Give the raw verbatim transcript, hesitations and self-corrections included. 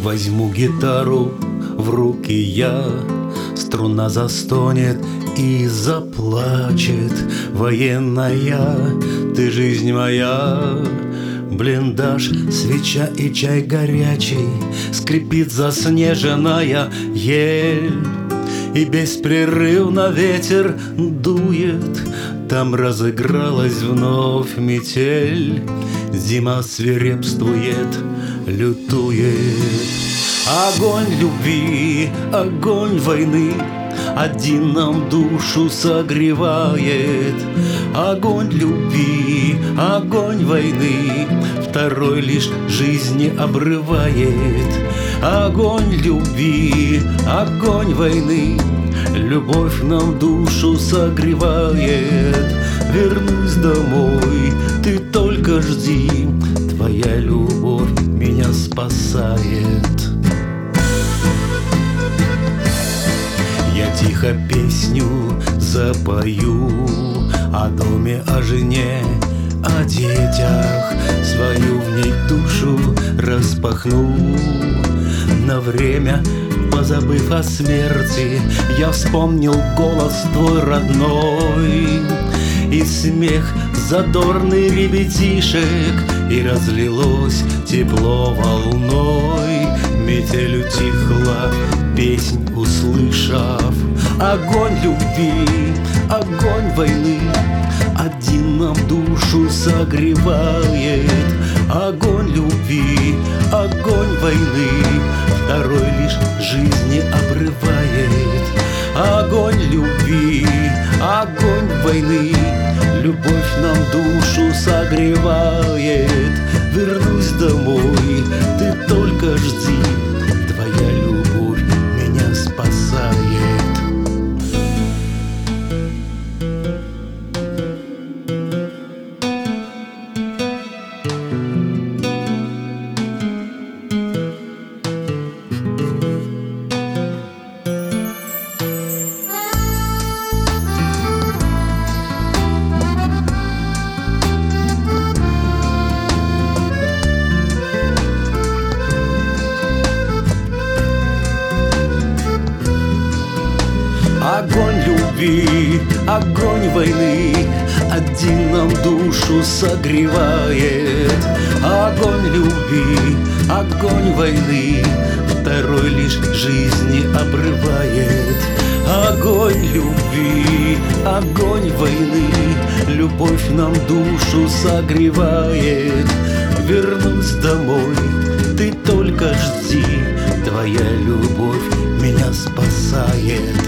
Возьму гитару в руки я, струна застонет и заплачет. Военная, ты жизнь моя. Блиндаж, свеча и чай горячий, скрипит заснеженная ель, и беспрерывно ветер дует. Там разыгралась вновь метель. Зима свирепствует, лютует. Огонь любви, огонь войны один нам душу согревает. Огонь любви, огонь войны второй лишь жизни обрывает. Огонь любви, огонь войны любовь нам душу согревает. Вернусь домой, ты только жди, твоя любовь меня спасает. Я тихо песню запою о доме, о жене, о детях. Свою в ней душу распахну. На время, позабыв о смерти, я вспомнил голос твой родной и смех задорный ребятишек, и разлилось тепло волной. Метель утихла, песнь услышав. Огонь любви, огонь войны один нам душу согревает. Огонь любви, огонь войны второй лишь жизни обрывает. Огонь любви, огонь войны любовь нам душу согревает. Вернусь домой, ты только жди, твоя любовь меня спасает. Огонь любви, огонь войны один нам душу согревает. Огонь любви, огонь войны второй лишь жизни обрывает. Огонь любви, огонь войны любовь нам душу согревает. Вернусь домой, ты только жди, твоя любовь меня спасает.